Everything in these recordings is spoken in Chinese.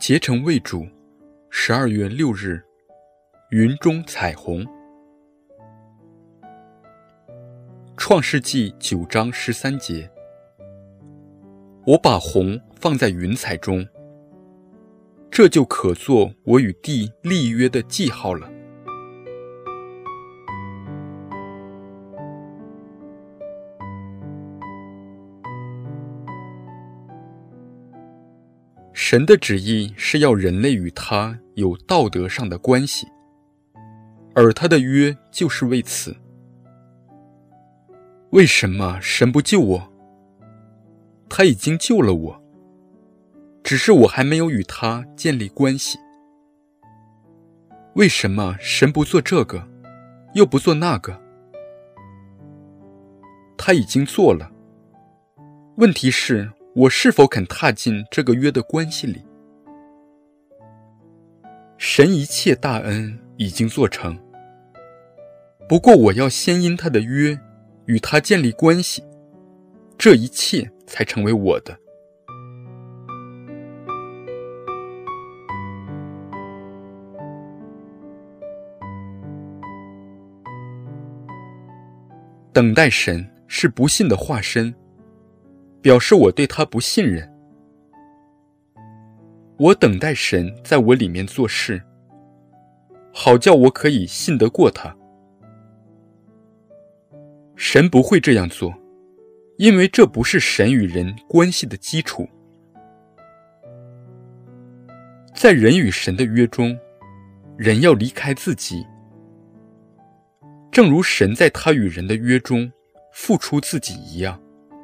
结成为主，12月6日，云中彩虹。创世纪9章13节，我把红放在云彩中，这就可做我与地立约的记号了。神的旨意是要人类与他有道德上的关系，而他的约就是为此。为什么神不救我？他已经救了我，只是我还没有与他建立关系。为什么神不做这个，又不做那个？他已经做了，问题是我是否肯踏进这个约的关系里？神一切大恩已经做成，不过我要先因他的约与他建立关系，这一切才成为我的。等待神是不信的化身，表示我对他不信任。我等待神在我里面做事，好叫我可以信得过他。神不会这样做，因为这不是神与人关系的基础。在人与神的约中，人要离开自己，正如神在他与人的约中付出自己一样。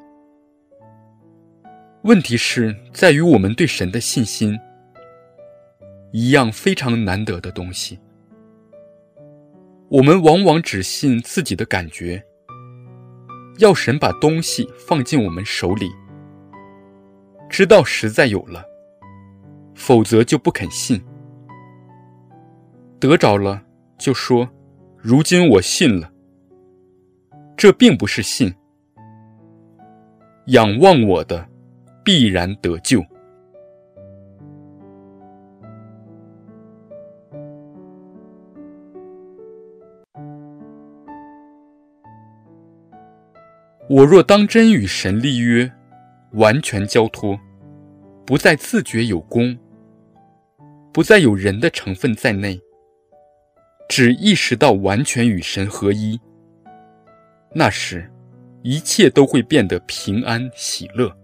问题是在于我们对神的信心，一样非常难得的东西。我们往往只信自己的感觉，要神把东西放进我们手里，直到实在有了，否则就不肯信。得着了就说，如今我信了，这并不是信。仰望我的必然得救。我若当真与神立约，完全交托，不再自觉有功，不再有人的成分在内，只意识到完全与神合一，那时一切都会变得平安喜乐。